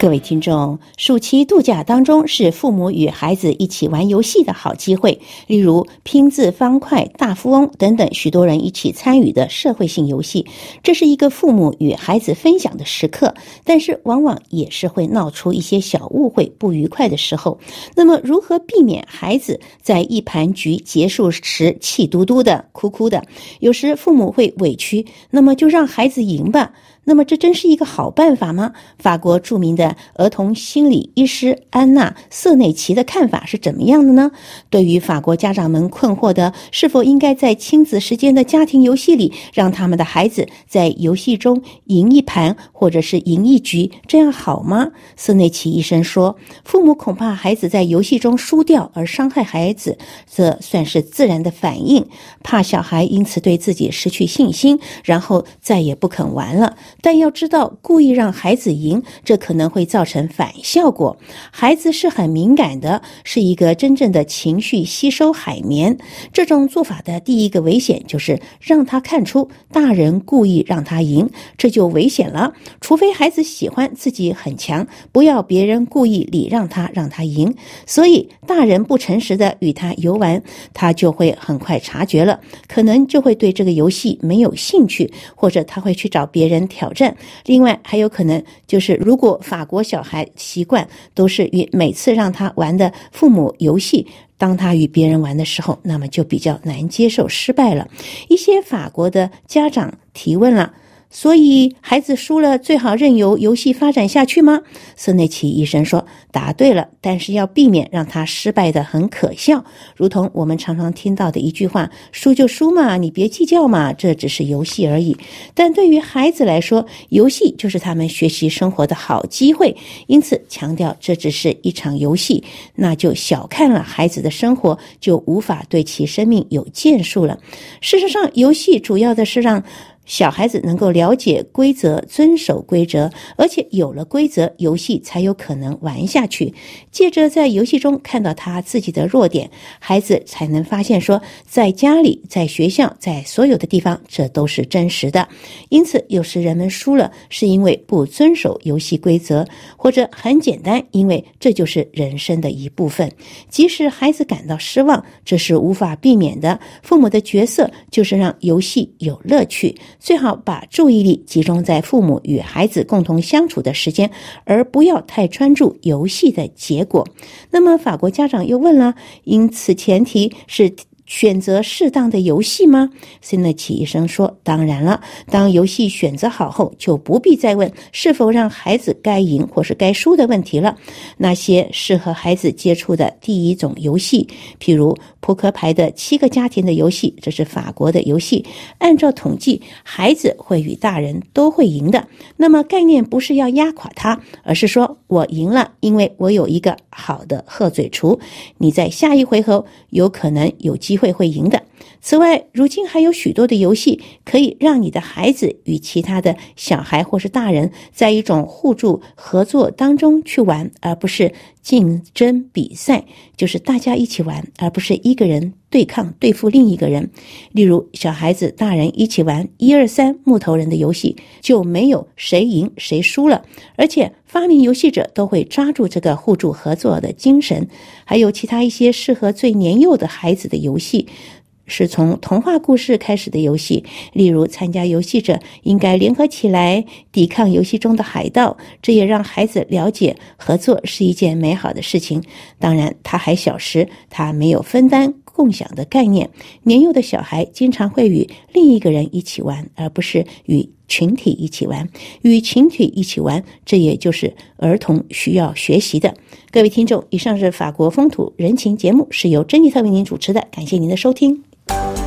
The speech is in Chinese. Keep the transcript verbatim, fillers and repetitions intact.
各位听众，暑期度假当中是父母与孩子一起玩游戏的好机会，例如拼字方块、大富翁等等许多人一起参与的社会性游戏。这是一个父母与孩子分享的时刻，但是往往也是会闹出一些小误会、不愉快的时候。那么如何避免孩子在一盘局结束时气嘟嘟的、哭哭的？有时父母会委屈，那么就让孩子赢吧。那么这真是一个好办法吗？法国著名的儿童心理医师安娜·瑟内奇的看法是怎么样的呢？对于法国家长们困惑的是否应该在亲子时间的家庭游戏里让他们的孩子在游戏中赢一盘或者是赢一局，这样好吗？瑟内奇医生说，父母恐怕孩子在游戏中输掉而伤害孩子，这算是自然的反应，怕小孩因此对自己失去信心，然后再也不肯玩了。但要知道，故意让孩子赢，这可能会造成反效果。孩子是很敏感的，是一个真正的情绪吸收海绵。这种做法的第一个危险就是让他看出大人故意让他赢，这就危险了。除非孩子喜欢自己很强，不要别人故意礼让他让他赢。所以大人不诚实的与他游玩，他就会很快察觉了，可能就会对这个游戏没有兴趣，或者他会去找别人挑战。另外还有可能就是如果法国小孩习惯都是与每次让他玩的父母游戏，当他与别人玩的时候，那么就比较难接受失败了。一些法国的家长提问了，所以孩子输了最好任由游戏发展下去吗？瑟内奇医生说，答对了，但是要避免让他失败的很可笑。如同我们常常听到的一句话，输就输嘛，你别计较嘛，这只是游戏而已。但对于孩子来说，游戏就是他们学习生活的好机会，因此强调这只是一场游戏，那就小看了孩子的生活，就无法对其生命有建树了。事实上，游戏主要的是让小孩子能够了解规则，遵守规则，而且有了规则，游戏才有可能玩下去。借着在游戏中看到他自己的弱点，孩子才能发现说，在家里、在学校、在所有的地方，这都是真实的。因此，有时人们输了，是因为不遵守游戏规则，或者很简单，因为这就是人生的一部分。即使孩子感到失望，这是无法避免的。父母的角色就是让游戏有乐趣。最好把注意力集中在父母与孩子共同相处的时间，而不要太专注游戏的结果。那么法国家长又问了，因此前提是选择适当的游戏吗？森内奇医生说，当然了，当游戏选择好后，就不必再问是否让孩子该赢或是该输的问题了。那些适合孩子接触的第一种游戏，譬如扑克牌的七个家庭的游戏，这是法国的游戏，按照统计，孩子会与大人都会赢的。那么概念不是要压垮他，而是说我赢了，因为我有一个好的鹤嘴雏，你在下一回合有可能有机会会赢的。此外，如今还有许多的游戏可以让你的孩子与其他的小孩或是大人在一种互助合作当中去玩，而不是竞争比赛，就是大家一起玩，而不是一个人对抗对付另一个人。例如小孩子大人一起玩一二三木头人的游戏，就没有谁赢谁输了，而且发明游戏者都会抓住这个互助合作的精神。还有其他一些适合最年幼的孩子的游戏，是从童话故事开始的游戏，例如参加游戏者应该联合起来抵抗游戏中的海盗，这也让孩子了解合作是一件美好的事情。当然他还小时，他没有分担共享的概念。年幼的小孩经常会与另一个人一起玩，而不是与群体一起玩。与群体一起玩，这也就是儿童需要学习的。各位听众，以上是法国风土人情节目，是由珍妮特为您主持的，感谢您的收听。